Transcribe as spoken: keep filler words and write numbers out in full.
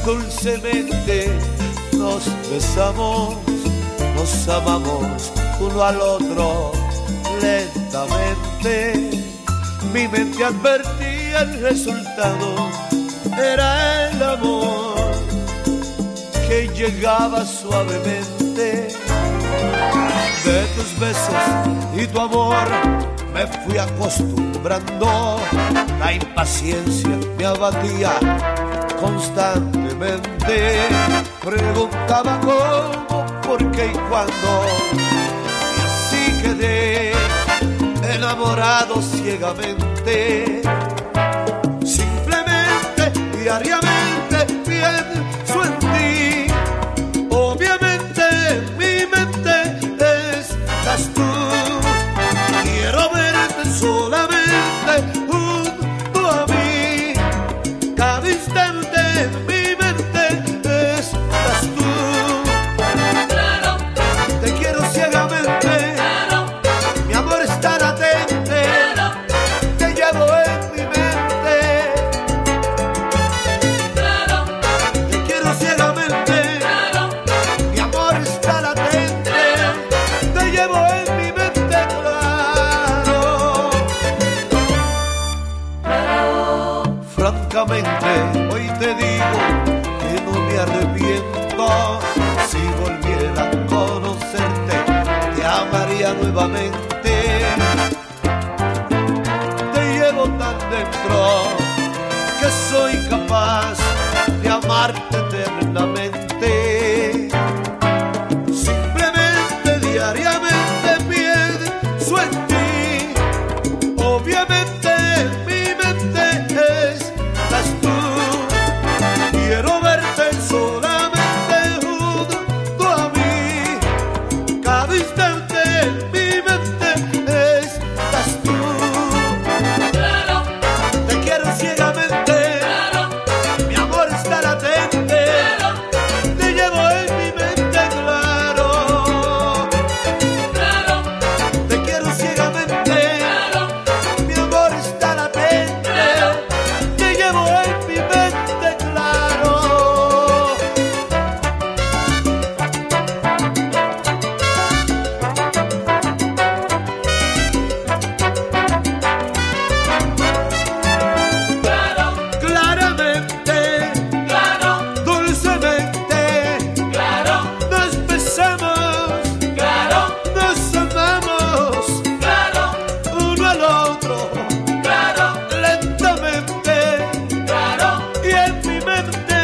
Dulcemente nos besamos, nos amamos uno al otro lentamente. Mi mente advertía el resultado, era el amor que llegaba suavemente. De tus besos y tu amor me fui acostumbrando, la impaciencia me abatía constantemente. Preguntaba cómo, por qué y cuándo, y así quedé enamorado ciegamente. Simplemente, diariamente pienso en ti. Obviamente en mi mente estás tú. Quiero verte solamente junto a mí. Cada instante en mi mente estás tú. Claro. Te quiero ciegamente. Claro. Mi amor está latente. Claro. Te llevo en mi mente. Claro. Te quiero ciegamente. Claro. Mi amor está latente. Te llevo en mi mente, claro. Francamente, hoy te digo que no me arrepiento. Si volviera a conocerte, te amaría nuevamente. Te llevo tan dentro que soy capaz de amarte eternamente. Simplemente, diariamente pienso en ti. Obviamente en mi mente estás tú. Quiero verte solamente junto a mí. Cada instante en mi mente estás tú. Claro. Te quiero ciegamente. Claro. Mi amor está latente. Claro. Te llevo en mi mente, claro. Claro. Te quiero ciegamente. Claro. Mi amor está latente. Te llevo en mi mente, claro. Claro. Claramente, Claro. dulcemente, Claro. nos besamos, Claro. nos amamos Claro. uno al otro Claro. lentamente. Claro. Y en mi mente